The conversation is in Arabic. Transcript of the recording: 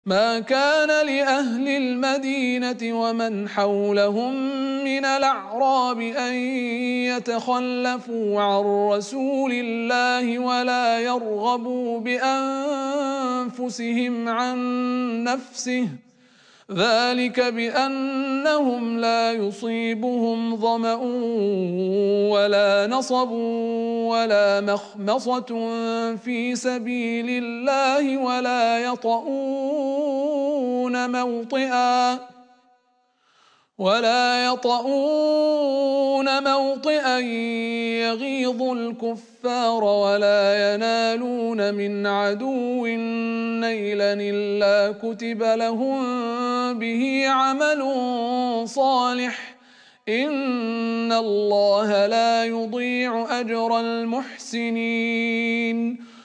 ما كان لأهل المدينة ومن حولهم من الأعراب أن يتخلفوا عن رسول الله ولا يرغبوا بأنفسهم عن نفسه، ذلك بأنهم لا يصيبهم ظمأ ولا نصب ولا مخمصة في سبيل الله ولا يطؤون موطئا يغيظ الكفار ولا ينالون من عدو نيلا إلا كتب لهم به عمل صالح، إن الله لا يضيع أجر المحسنين.